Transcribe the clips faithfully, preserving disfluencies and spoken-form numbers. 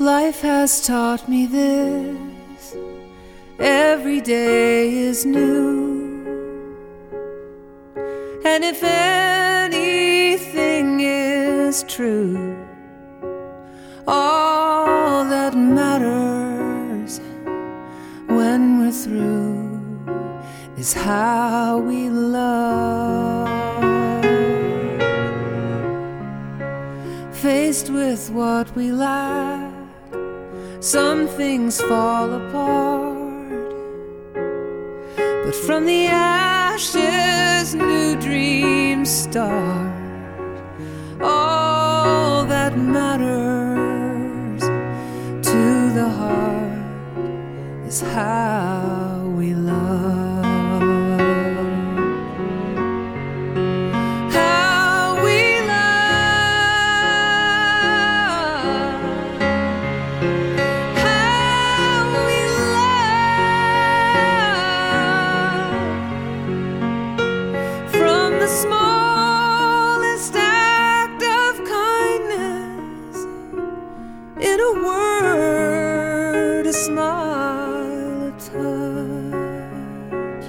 Life has taught me this. Every day is new, and if anything is true, all that matters when we're through is how we love. Faced with what we lack, some things fall apart, but from the ashes new dreams start. All that matters to the heart is how we love. The smallest act of kindness, in a word, a smile, a touch.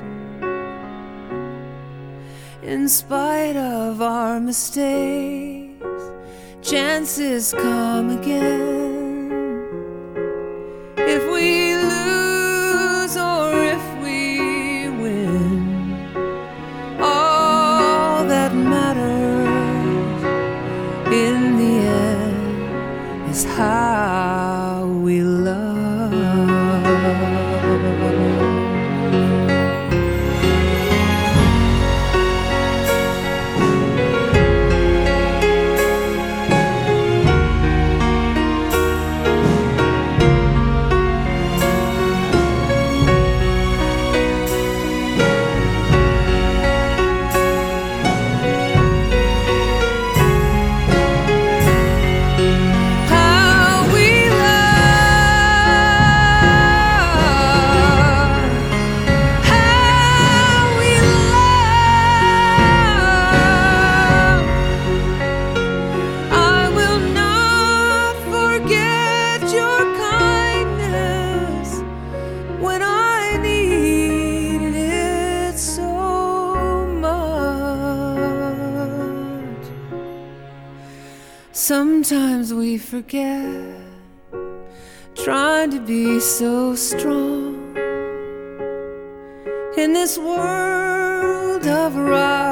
In spite of our mistakes, chances come again. If we lose or if we win, that matters in the end is how we love. Sometimes we forget, trying to be so strong in this world of rock.